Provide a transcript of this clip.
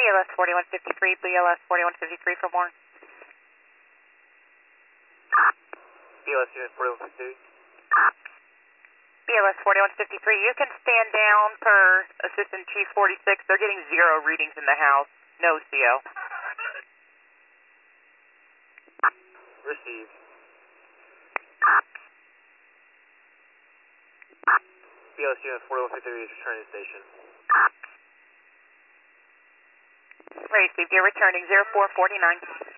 BLS 4153, BLS 4153 for more. BLS unit 4153. BLS 4153, you can stand down per Assistant Chief 46. They're getting 0 readings in the house. No CO. Received. BLS unit 4153 is returning to station. Received. You're returning 0449.